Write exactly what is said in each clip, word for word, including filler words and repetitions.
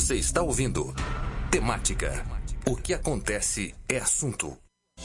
Você está ouvindo Temática. O que acontece é assunto.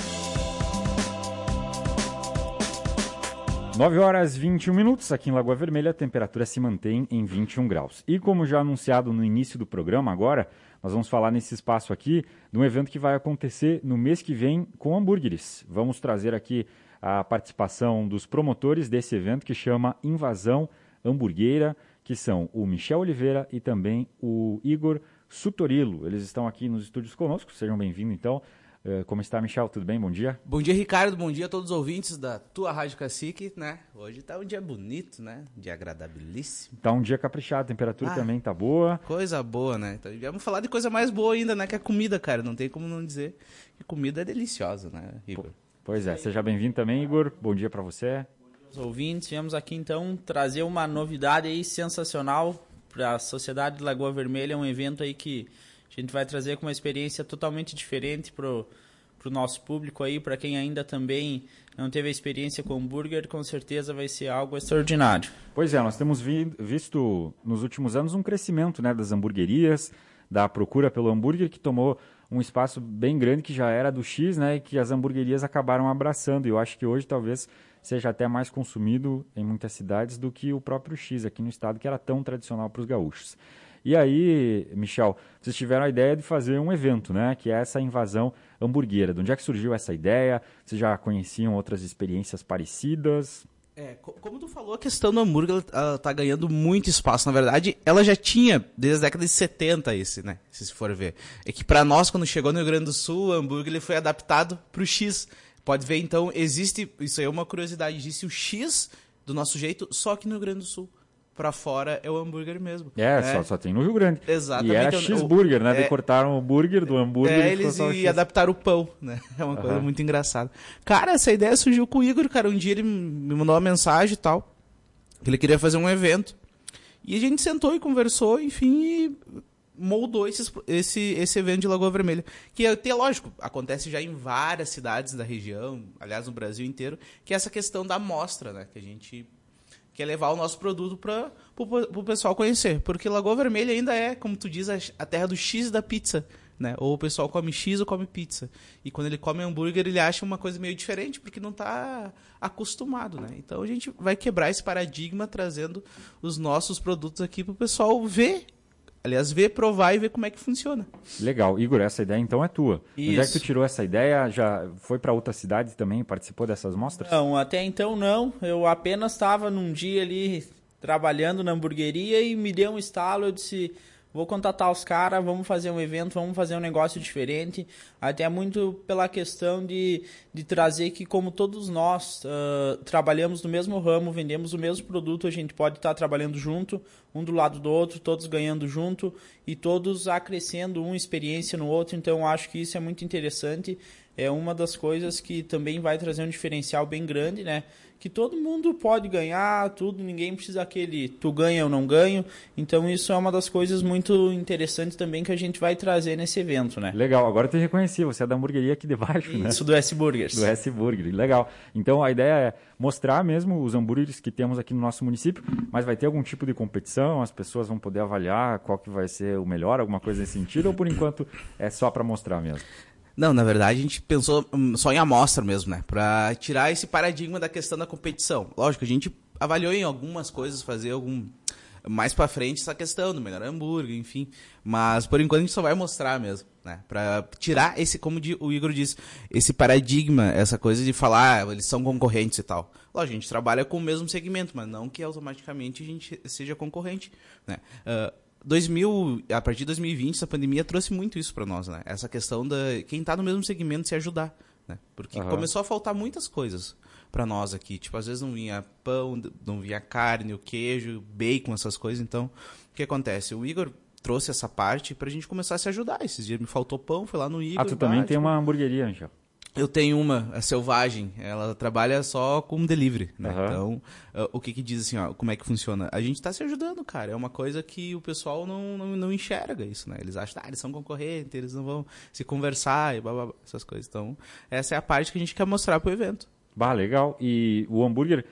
nove horas e vinte e um minutos, aqui em Lagoa Vermelha, a temperatura se mantém em vinte e um graus. E como já anunciado no início do programa, agora nós vamos falar nesse espaço aqui de um evento que vai acontecer no mês que vem com hambúrgueres. Vamos trazer aqui a participação dos promotores desse evento que chama Invasão Hamburgueira, que são o Michel Oliveira e também o Igor Sutorilo. Eles estão aqui nos estúdios conosco, sejam bem-vindos então. Uh, como está, Michel? Tudo bem? Bom dia. Bom dia, Ricardo. Bom dia a todos os ouvintes da tua Rádio Cacique, né? Hoje tá um dia bonito, né? Um dia agradabilíssimo. Tá um dia caprichado, a temperatura ah, também tá boa. Coisa boa, né? Então, vamos falar de coisa mais boa ainda, né? Que é a comida, cara. Não tem como não dizer que comida é deliciosa, né, Igor? Pois é. Seja bem-vindo também, Igor. Bom dia para você. Os ouvintes, viemos aqui então trazer uma novidade aí sensacional para a Sociedade de Lagoa Vermelha, um evento aí que a gente vai trazer com uma experiência totalmente diferente pro pro nosso público aí, para quem ainda também não teve a experiência com hambúrguer, com certeza vai ser algo extraordinário. Pois é, nós temos vi, visto nos últimos anos um crescimento, né, das hamburguerias, da procura pelo hambúrguer, que tomou um espaço bem grande que já era do X, né, e que as hamburguerias acabaram abraçando. E eu acho que hoje talvez seja até mais consumido em muitas cidades do que o próprio X aqui no estado, que era tão tradicional para os gaúchos. E aí, Michel, vocês tiveram a ideia de fazer um evento, né, que é essa invasão hamburguera. De onde é que surgiu essa ideia? Vocês já conheciam outras experiências parecidas? É, como tu falou, a questão do hambúrguer ela tá ganhando muito espaço. Na verdade, ela já tinha desde a década de setenta esse, né, se for ver. É que para nós, quando chegou no Rio Grande do Sul, o hambúrguer ele foi adaptado pro X. Pode ver, então, existe, isso aí é uma curiosidade, existe o X do nosso jeito, só que no Rio Grande do Sul. Pra fora é o hambúrguer mesmo. É, né? só, só tem no Rio Grande. Exatamente. E era X-burger, né? É, Daí cortaram o burger do hambúrguer. É, eles e adaptaram o pão, né? É uma coisa uhum. muito engraçada. Cara, essa ideia surgiu com o Igor, cara. Um dia ele me mandou uma mensagem e tal, que ele queria fazer um evento. E a gente sentou e conversou, enfim, e moldou esses, esse, esse evento de Lagoa Vermelha. Que, até, lógico, acontece já em várias cidades da região, aliás, no Brasil inteiro, que é essa questão da amostra, né? Que a gente quer levar o nosso produto para o pessoal conhecer. Porque Lagoa Vermelha ainda é, como tu diz, a, a terra do X da pizza, né? Ou o pessoal come X ou come pizza. E quando ele come hambúrguer, ele acha uma coisa meio diferente, porque não está acostumado, né? Então a gente vai quebrar esse paradigma trazendo os nossos produtos aqui para o pessoal ver. Aliás, ver, provar e ver como é que funciona. Legal. Igor, essa ideia então é tua. Isso. Onde é que tu tirou essa ideia? Já foi para outra cidade também? Participou dessas mostras? Não, até então não. Eu apenas estava num dia ali trabalhando na hamburgueria e me deu um estalo. Eu disse, vou contatar os caras, vamos fazer um evento, vamos fazer um negócio diferente. Até muito pela questão de, de trazer que, como todos nós uh, trabalhamos no mesmo ramo, vendemos o mesmo produto, a gente pode estar trabalhando junto, um do lado do outro, todos ganhando junto e todos acrescendo uma experiência no outro. Então, eu acho que isso é muito interessante. É uma das coisas que também vai trazer um diferencial bem grande, né? Que todo mundo pode ganhar, tudo, ninguém precisa aquele tu ganha ou não ganho. Então isso é uma das coisas muito interessantes também que a gente vai trazer nesse evento, né? Legal, agora eu te reconheci, você é da hamburgueria aqui de baixo, né? Isso, do S-Burgers. Do S-Burger, legal. Então a ideia é mostrar mesmo os hambúrgueres que temos aqui no nosso município, mas vai ter algum tipo de competição, as pessoas vão poder avaliar qual que vai ser o melhor, alguma coisa nesse sentido, ou por enquanto é só para mostrar mesmo? Não, na verdade a gente pensou só em amostra mesmo, né? Pra tirar esse paradigma da questão da competição. Lógico, a gente avaliou em algumas coisas, fazer algum mais pra frente essa questão do melhor hambúrguer, enfim. Mas por enquanto a gente só vai mostrar mesmo, né? Pra tirar esse, como o Igor disse, esse paradigma, essa coisa de falar, ah, eles são concorrentes e tal. Lógico, a gente trabalha com o mesmo segmento, mas não que automaticamente a gente seja concorrente, né? Uh, dois mil, a partir de dois mil e vinte, essa pandemia trouxe muito isso para nós, né? Essa questão da quem tá no mesmo segmento se ajudar, né? Porque uhum. começou a faltar muitas coisas para nós aqui. Tipo, às vezes não vinha pão, não vinha carne, o queijo, bacon, essas coisas. Então, o que acontece? O Igor trouxe essa parte pra gente começar a se ajudar. Esses dias me faltou pão, fui lá no Igor. Ah, tu também tem uma hamburgueria, Angel? Eu tenho uma, a Selvagem, ela trabalha só com delivery, né? Uhum. Então, uh, o que que diz assim, ó, como é que funciona? A gente tá se ajudando, cara, é uma coisa que o pessoal não, não, não enxerga isso, né? Eles acham, ah, eles são concorrentes, eles não vão se conversar e blá, blá, blá, essas coisas. Então, essa é a parte que a gente quer mostrar pro evento. Bah, legal. E o hambúrguer,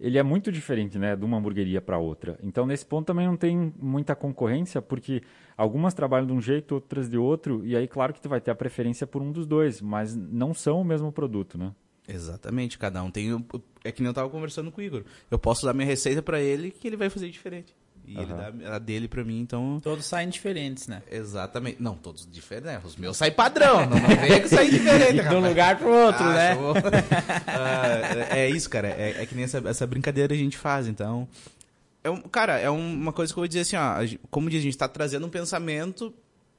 ele é muito diferente, né, de uma hamburgueria para outra. Então, nesse ponto também não tem muita concorrência, porque algumas trabalham de um jeito, outras de outro, e aí claro que tu vai ter a preferência por um dos dois, mas não são o mesmo produto, né? Exatamente, cada um tem... o- É que nem eu tava conversando com o Igor. Eu posso dar minha receita pra ele que ele vai fazer diferente. E ele Aham. dá a dele pra mim, então... Todos saem diferentes, né? Exatamente. Não, todos diferentes, né? Os meus saem padrão, não, não venha que saem diferente, De um rapaz. lugar pro outro, Ah, né? show. Ah, é é isso, cara. É, é que nem essa, essa brincadeira a gente faz, então... É um, cara, é um- uma coisa que eu vou dizer assim, ó. a gen- Como diz, a gente tá trazendo um pensamento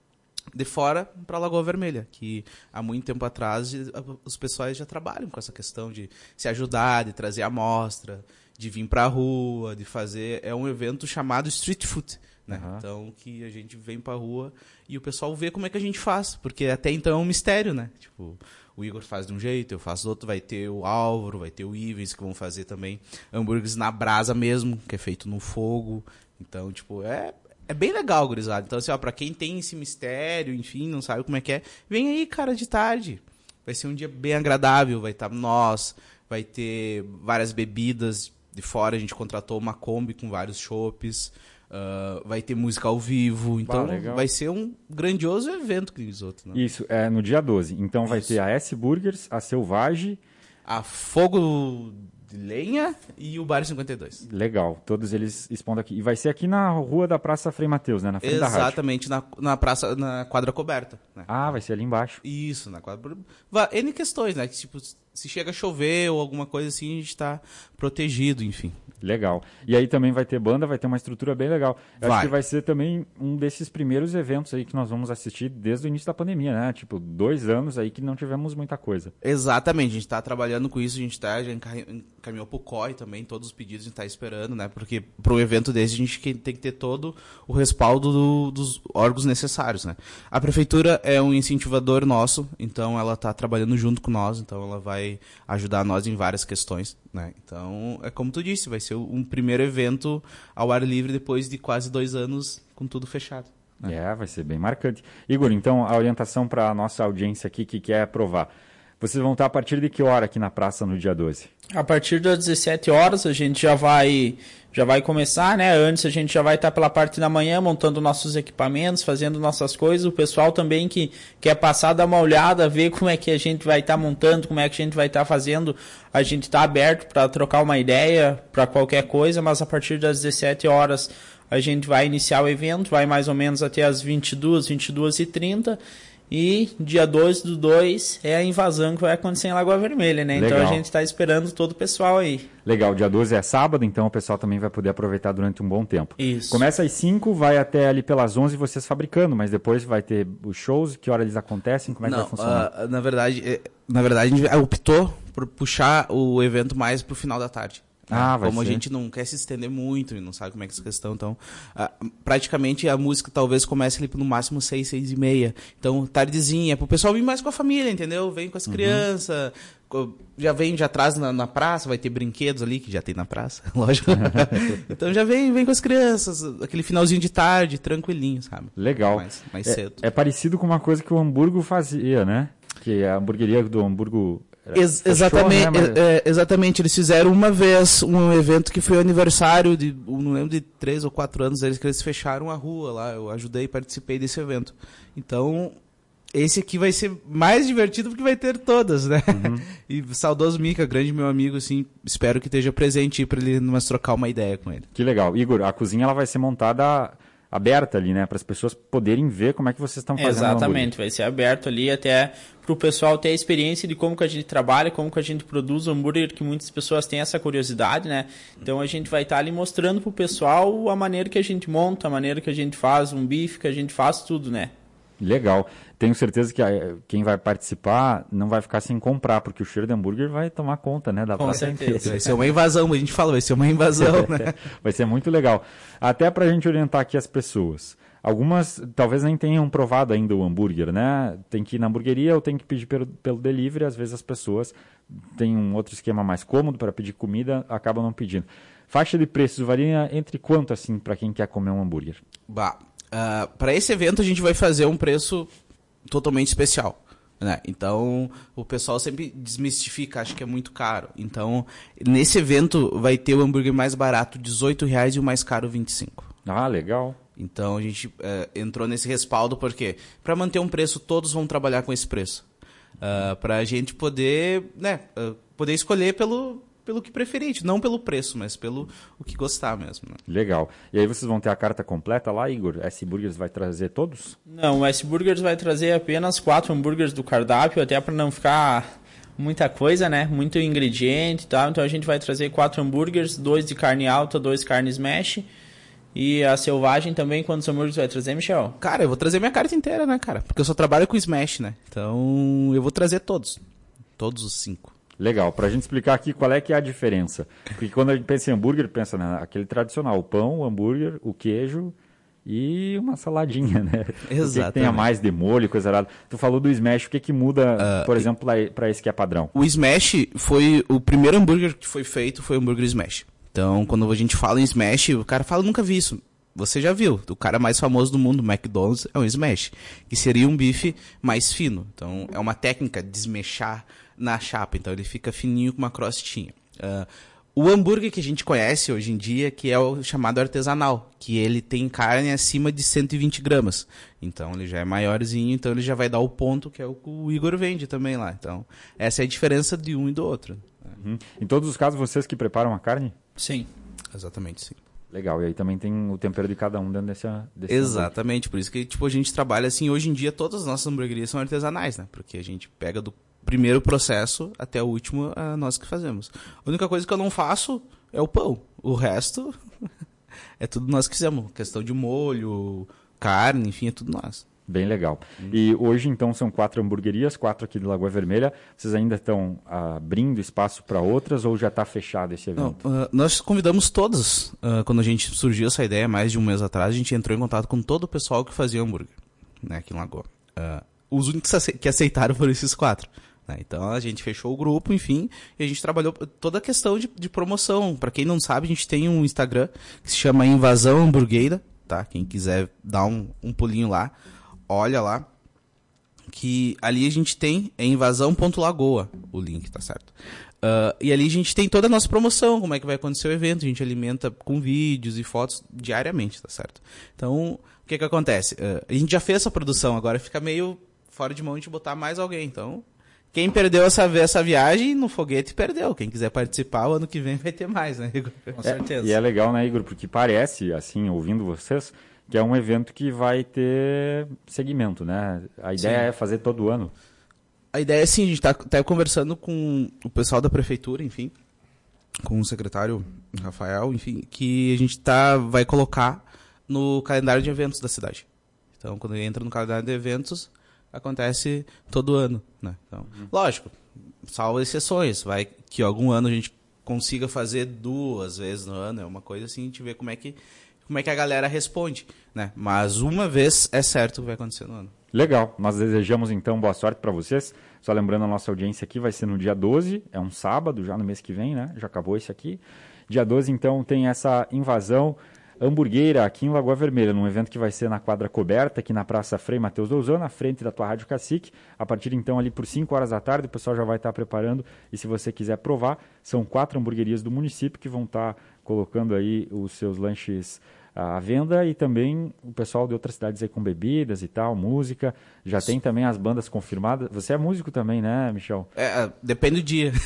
de fora para a Lagoa Vermelha, que há muito tempo atrás a- os pessoais já trabalham com essa questão de se ajudar, de trazer amostra, de vir pra rua, de fazer... É um evento chamado Street Food, né? Aham. Então, que a gente vem pra rua e o pessoal vê como é que a gente faz, porque até então é um mistério, né? Tipo, o Igor faz de um jeito, eu faço do outro, vai ter o Álvaro, vai ter o Ivens, que vão fazer também hambúrgueres na brasa mesmo, que é feito no fogo. Então, tipo, é... É bem legal, gurizada. Então, assim, ó, pra quem tem esse mistério, enfim, não sabe como é que é, vem aí, cara, de tarde. Vai ser um dia bem agradável, vai estar nós, vai ter várias bebidas de fora, a gente contratou uma Kombi com vários chopes, ah, vai ter música ao vivo, então legal. vai ser um grandioso evento que os outros, né? Isso, é no dia doze. Então vai Isso. ter a S Burgers, a Selvagem, A Fogo de Lenha e o Bar cinquenta e dois. legal, todos eles expondo aqui. E vai ser aqui na rua da Praça Frei Mateus, né, na frente da rádio. Exatamente, na, na praça, na quadra coberta, né? Ah, vai ser ali embaixo. Isso, na quadra. Va- N questões, né? Que, tipo, se chega a chover ou alguma coisa assim, a gente tá protegido, enfim. Legal. E aí também vai ter banda, vai ter uma estrutura bem legal. Eu acho Vai. que vai ser também um desses primeiros eventos aí que nós vamos assistir desde o início da pandemia, né? Tipo, dois anos aí que não tivemos muita coisa. Exatamente, a gente tá trabalhando com isso, a gente tá, já enca- encaminhou pro C O I também, todos os pedidos a gente tá esperando, né? Porque para um evento desse a gente que- tem que ter todo o respaldo do- dos órgãos necessários, né? A prefeitura é um incentivador nosso, então ela tá trabalhando junto com nós, então ela vai ajudar nós em várias questões, né? Então, é como tu disse, vai ser um primeiro evento ao ar livre depois de quase dois anos com tudo fechado. É, vai ser bem marcante. Igor, então a orientação para a nossa audiência aqui que quer provar. Vocês vão estar a partir de que hora aqui na praça no dia doze? A partir das dezessete horas a gente já vai já vai começar, né? Antes a gente já vai estar pela parte da manhã montando nossos equipamentos, fazendo nossas coisas. O pessoal também que quer passar, dar uma olhada, ver como é que a gente vai estar montando, como é que a gente vai estar fazendo. A gente está aberto para trocar uma ideia, para qualquer coisa, mas a partir das dezessete horas a gente vai iniciar o evento, vai mais ou menos até as vinte e duas, vinte e duas e trinta. E dia doze do dois é a invasão que vai acontecer em Lagoa Vermelha, né? Então Legal. a gente está esperando todo o pessoal aí. Legal, dia doze é sábado, então o pessoal também vai poder aproveitar durante um bom tempo. Isso. Começa às cinco, vai até ali pelas onze vocês fabricando, mas depois vai ter os shows, que hora eles acontecem, como é que vai funcionar? ah, na verdade, é- na verdade a gente optou por puxar o evento mais pro final da tarde. né? Ah, vai Como ser. a gente não quer se estender muito e não sabe como é que é essa questão, então ah, praticamente a música talvez comece ali no máximo seis, seis e meia. Então, tardezinha, pro pessoal vir mais com a família, entendeu? Vem com as crianças, co- já vem, já traz na, na praça, vai ter brinquedos ali, que já tem na praça, lógico. Então já vem, vem com as crianças, aquele finalzinho de tarde, tranquilinho, sabe? Legal. Mais, mais É- cedo. É, parecido com uma coisa que o Hamburgo fazia, né? Que a hamburgueria do Hamburgo... era- Ex- fechou, exatamente, né? Mas- é, é, exatamente, eles fizeram uma vez um evento que foi o aniversário de, eu não lembro, de três ou quatro anos deles, que eles fecharam a rua lá, eu ajudei e participei desse evento. Então, esse aqui vai ser mais divertido porque vai ter todas, né? E saudoso Mica, grande meu amigo, assim, espero que esteja presente para ele nós trocar uma ideia com ele. Que legal. Igor, a cozinha ela vai ser montada aberta ali, né? Para as pessoas poderem ver como é que vocês estão fazendo o Exatamente, vai ser aberto ali até para o pessoal ter a experiência de como que a gente trabalha, como que a gente produz o hambúrguer, que muitas pessoas têm essa curiosidade, né? Então a gente vai estar ali mostrando pro pessoal a maneira que a gente monta, a maneira que a gente faz um bife, que a gente faz tudo, né? Legal. Tenho certeza que eh, quem vai participar não vai ficar sem comprar, porque o cheiro de hambúrguer vai tomar conta, né? Da Com praça certeza. inteira. Vai ser uma invasão, a gente fala, vai ser uma invasão, né? Vai ser muito legal. Até para a gente orientar aqui as pessoas. Algumas talvez nem tenham provado ainda o hambúrguer, né? Tem que ir na hamburgueria ou tem que pedir pelo, pelo delivery. Às vezes as pessoas têm um outro esquema mais cômodo para pedir comida, acabam não pedindo. Faixa de preços varia entre quanto, assim, para quem quer comer um hambúrguer? Bah, para esse evento a gente vai fazer um preço totalmente especial. né? Então, o pessoal sempre desmistifica, acha que é muito caro. Então, nesse evento vai ter o hambúrguer mais barato, dezoito reais, e o mais caro, vinte e cinco. Ah, legal. Então, a gente é, entrou nesse respaldo, porque para manter um preço, todos vão trabalhar com esse preço. Uh, para a gente poder, né, uh, poder escolher pelo, pelo que preferir, não pelo preço, mas pelo o que gostar mesmo. Né? Legal. E aí vocês vão ter a carta completa lá, Igor? S-Burgers vai trazer todos? Não, o S-Burgers vai trazer apenas quatro hambúrgueres do cardápio, até para não ficar muita coisa, né? Muito ingrediente e tal. Então a gente vai trazer quatro hambúrgueres, dois de carne alta, dois carne smash. E a selvagem também, quantos hambúrgueres vai trazer, Michel? Cara, eu vou trazer minha carta inteira, né, cara? Porque eu só trabalho com smash, né? Então eu vou trazer todos. Todos os cinco. Legal. Pra gente explicar aqui qual é que é a diferença. Porque quando a gente pensa em hambúrguer, pensa naquele tradicional. O pão, o hambúrguer, o queijo e uma saladinha, né? Exatamente. O que, que tem a mais de molho, coisa errada. Tu falou do smash. O que que muda, uh, por exemplo, para esse que é padrão? O smash foi o primeiro hambúrguer que foi feito, foi o hambúrguer smash. Então, quando a gente fala em smash, o cara fala, nunca vi isso. Você já viu. O cara mais famoso do mundo, McDonald's, é um smash. Que seria um bife mais fino. Então, é uma técnica de desmechar na chapa. Então, ele fica fininho com uma crostinha. Uh, o hambúrguer que a gente conhece hoje em dia, que é o chamado artesanal. Que ele tem carne acima de cento e vinte gramas. Então, ele já é maiorzinho. Então, ele já vai dar o ponto que é o que o Igor vende também lá. Então, essa é a diferença de um e do outro. Uhum. Em todos os casos, vocês que preparam a carne? Sim. Exatamente, sim. Legal, e aí também tem o tempero de cada um dentro desse, desse Exatamente, hambúrguer. Por isso que tipo, a gente trabalha assim, hoje em dia todas as nossas hamburguerias são artesanais, né? Porque a gente pega do primeiro processo até o último, a nós que fazemos. A única coisa que eu não faço é o pão. O resto é tudo nós que fizemos. Questão de molho, carne, enfim, é tudo nós. Bem legal. E hoje, então, são quatro hamburguerias, quatro aqui de Lagoa Vermelha. Vocês ainda estão abrindo espaço para outras ou já está fechado esse evento? Não, uh, nós convidamos todos. Uh, quando a gente surgiu essa ideia, mais de um mês atrás, a gente entrou em contato com todo o pessoal que fazia hambúrguer, né, aqui em Lagoa. Uh, os únicos que aceitaram foram esses quatro. Né? Então, a gente fechou o grupo, enfim, e a gente trabalhou toda a questão de, de promoção. Para quem não sabe, a gente tem um Instagram que se chama Invasão Hamburgueira, tá? Quem quiser dar um, um pulinho lá, olha lá, que ali a gente tem, é invasão ponto lagoa, o link, tá certo? Uh, e ali a gente tem toda a nossa promoção, como é que vai acontecer o evento, a gente alimenta com vídeos e fotos diariamente, tá certo? Então, o que que acontece? Uh, a gente já fez essa produção, agora fica meio fora de mão de botar mais alguém, então... Quem perdeu essa, essa viagem no foguete perdeu. Quem quiser participar, o ano que vem vai ter mais, né, Igor? Com certeza. É, e é legal, né, Igor? Porque parece, assim, ouvindo vocês, que é um evento que vai ter segmento, né? A ideia Sim. é fazer todo ano. A ideia é sim, a gente está até conversando com o pessoal da prefeitura, enfim, com o secretário Rafael, enfim, que a gente tá, vai colocar no calendário de eventos da cidade. Então, quando entra no calendário de eventos, acontece todo ano, né? Então, uhum. Lógico, salvo exceções, vai que algum ano a gente consiga fazer duas vezes no ano, é uma coisa assim, a gente vê como é que, como é que a galera responde, né? Mas uma vez é certo que vai acontecer no ano. Legal, nós desejamos então boa sorte para vocês. Só lembrando, a nossa audiência aqui vai ser no dia doze, é um sábado, já no mês que vem, né? Já acabou esse aqui. Dia doze, então, tem essa invasão hamburgueira aqui em Lagoa Vermelha, num evento que vai ser na quadra coberta, aqui na Praça Frei Mateus Douzan, na frente da tua Rádio Cacique. A partir então, ali por cinco horas da tarde, o pessoal já vai estar preparando. E se você quiser provar, são quatro hamburguerias do município que vão estar colocando aí os seus lanches à venda, e também o pessoal de outras cidades aí com bebidas e tal, música. Já tem também as bandas confirmadas. Você é músico também, né, Michel? É, depende do dia.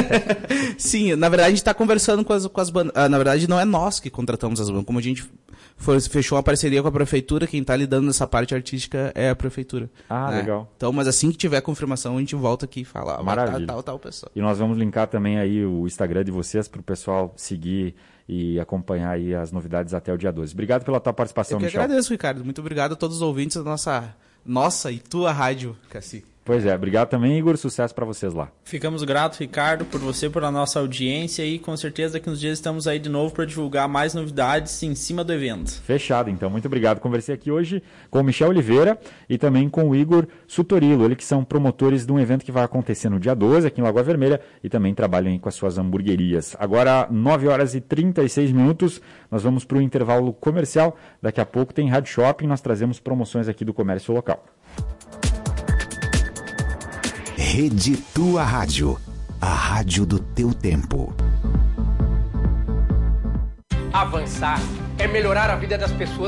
Sim, na verdade a gente está conversando com as, com as bandas. Ah, na verdade não é nós que contratamos as bandas. Como a gente foi, fechou uma parceria com a prefeitura, quem está lidando nessa parte artística é a prefeitura. Ah, né? Legal. Então, mas assim que tiver confirmação, a gente volta aqui e fala, ah, maravilha. Tal, tal, tal pessoa. E nós vamos linkar também aí o Instagram de vocês para o pessoal seguir e acompanhar aí as novidades até o dia doze. Obrigado pela tua participação, Michel. Eu que Michel. agradeço, Ricardo. Muito obrigado a todos os ouvintes da nossa, nossa e tua rádio, Cacique. Pois é, obrigado também, Igor. Sucesso para vocês lá. Ficamos gratos, Ricardo, por você, por a nossa audiência, e com certeza daqui uns dias estamos aí de novo para divulgar mais novidades em cima do evento. Fechado, então. Muito obrigado. Conversei aqui hoje com o Michel Oliveira e também com o Igor Sutorilo, eles que são promotores de um evento que vai acontecer no dia doze aqui em Lagoa Vermelha e também trabalham aí com as suas hamburguerias. Agora, nove horas e trinta e seis minutos, nós vamos para o intervalo comercial. Daqui a pouco tem Rádio Shopping, nós trazemos promoções aqui do comércio local. Rede Tua Rádio, a rádio do teu tempo. Avançar é melhorar a vida das pessoas